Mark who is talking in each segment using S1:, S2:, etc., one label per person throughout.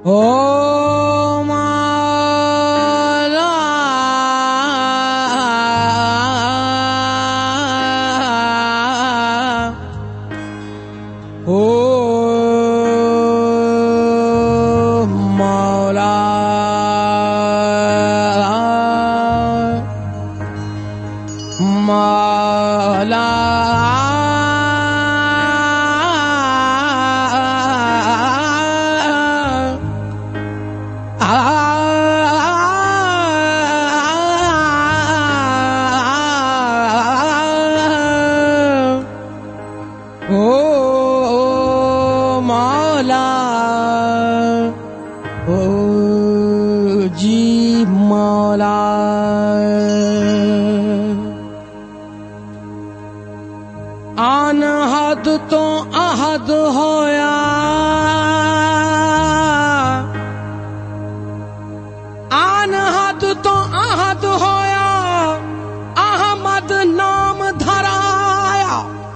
S1: ओ माला ओ मौला मौला ओ जी मौला आन हद तो अहद होया आन हद तो अहद होया अहमद नाम धराया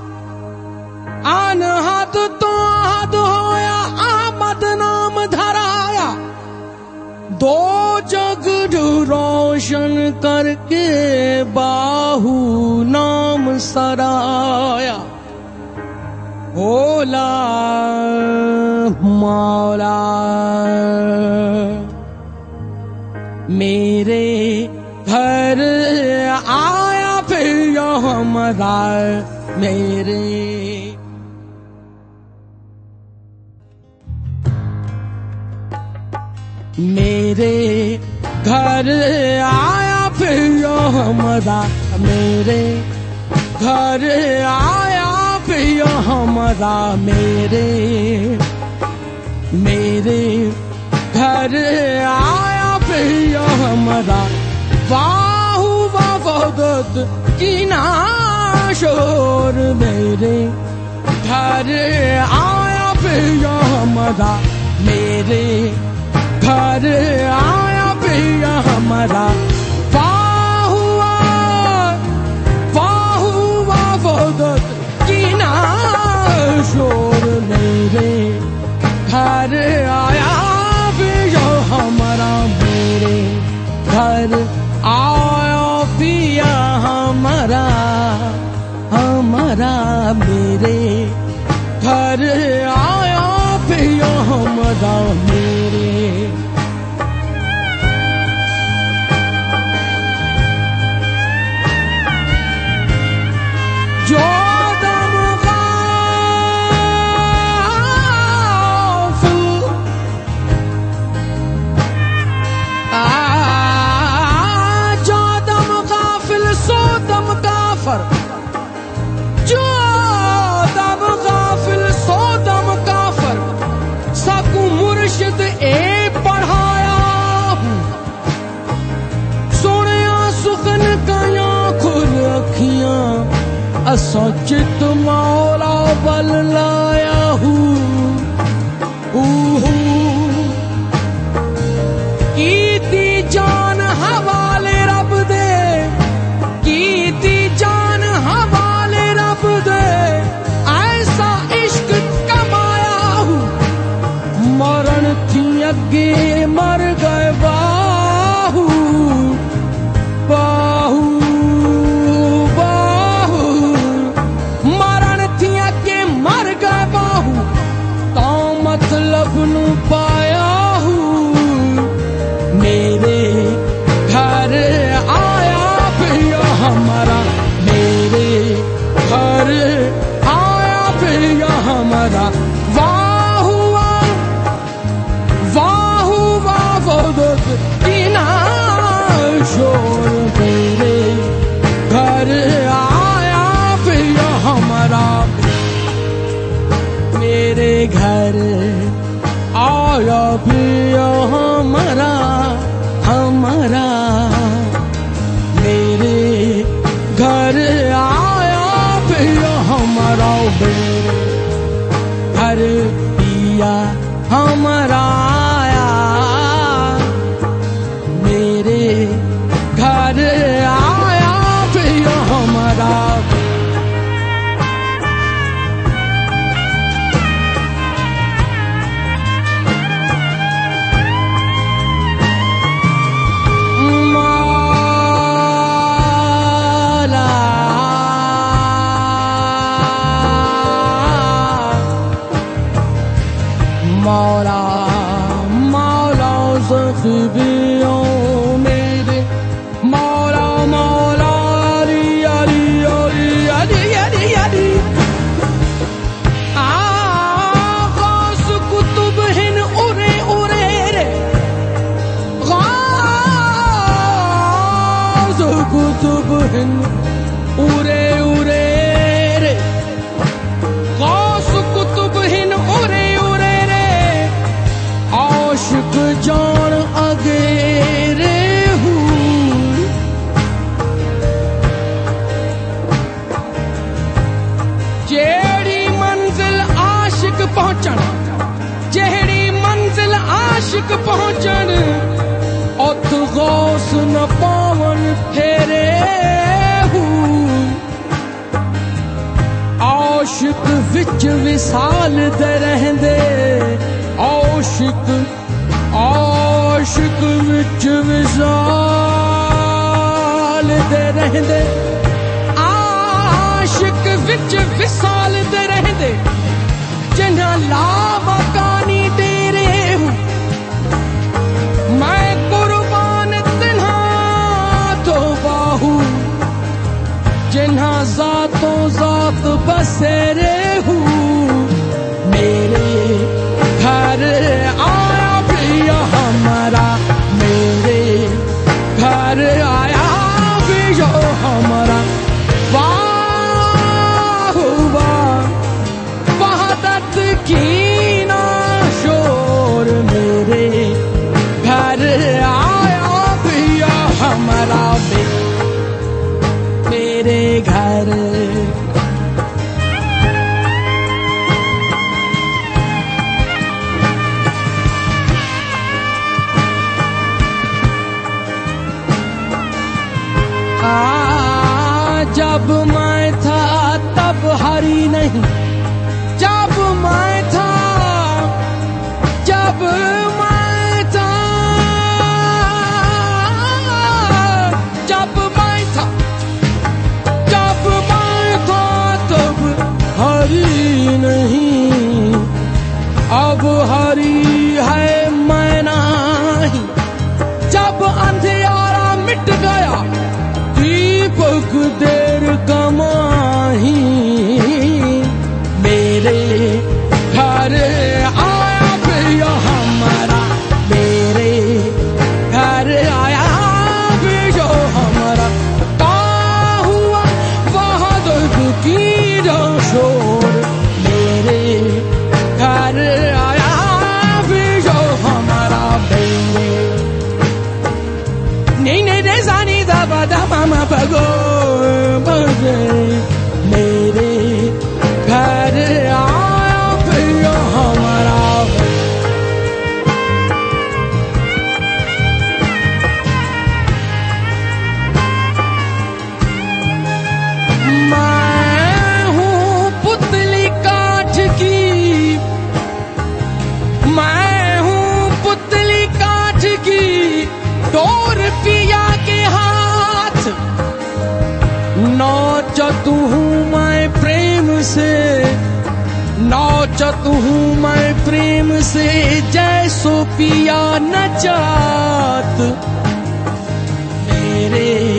S1: आन हद तो अहद होया अहमद नाम धराया दो जग रोशन करके बाहू नाम सराया ओला मौला मेरे घर आया फिर हमरा मेरे घर आया फिर हमरा मेरे घर आया फिर हमरा मेरे घर आया फिर हमरा बाहू वफदत की नाशोर मेरे घर आया फिर हमरा मेरे घर आया फिर हमरा बाहू वफदत की नाशोर मेरे घर आया फिर हमरा मेरे घर आया फिर हमरा मेरे घर आया फिर हमरा मेरे जो दम गाफिल सो दम काफर जो दम गाफिल सो दम काफर सकू मुर्शिद ए पढ़ाया सोनिया सुखन कया खुल अखियां असचित मौला बल लाया हूँ कीती जान हवाले रब दे कीती जान हवाले रब दे ऐसा इश्क कमाया हूँ मरण थी अगे मर गए बाहू मतलब नू पाया हूँ मेरे घर आया फिर हमारा मेरे घर आया फिर हमारा वाह वफदत की नाशोर मेरे घर आया फिर हमारा मेरे घर आया फिर हमरा मेरे घर आया फिर हमरा घर पिया हमरा आया मेरे घर आया फिर हमरा मौला मौला ज़ख़्बियों मेरे मौला मौला अली अली अली अली अली अली गौस कुतुब हिन उरे उरे रे गौस कुतुब हिन उरे उरे रे गौस कुतुब हिन उरे उरे रे आशिक जान अगे रे हूँ जेड़ी मंजिल आशिक पहुंचण जेड़ी मंजिल आशिक पहुंचण उत गौस न पावन फेरे आशिक विच विसाल दे रहंदे आशिक आशिक विच विसाल दे रहंदे आशिक विच विसाल दे रहंदे जिन्हां ला मकानी तेरे हूं मैं कुर्बान तिन्हां तो बाहू जिन्हां ज़ातों ज़ात बसेरे हूँ मेरे घर आया प्रिया हमारा मेरे घर आया प्रिया हमारा वाह वाह वहदत की ना शोर मेरे घर आया प्रिया हमारा मेरे घर जब मैं था तब हरी नहीं जब मैं था जब मैं था जब मैं था जब मैं था तब हरी नहीं अब हरी है मैं नहीं जब अंधियारा मिट गया दीपक देर कमाही मेरे घर आया प्रिया हमारा मेरे घर आया प्रिया हमारा का हुआ वहदत की जो शोर मेरे घर आया प्रिया हमारा मेरे नहीं नहीं रे जानी दबा दबा मा पगो बजे मेरे घर आया प्रिया हमारा मैं हूँ पुतली काठ की मैं हूँ पुतली काठ की डोर पिया के हाथ नौचत हूँ मैं प्रेम से नौचत हूँ मैं प्रेम से जैसो पिया नचात मेरे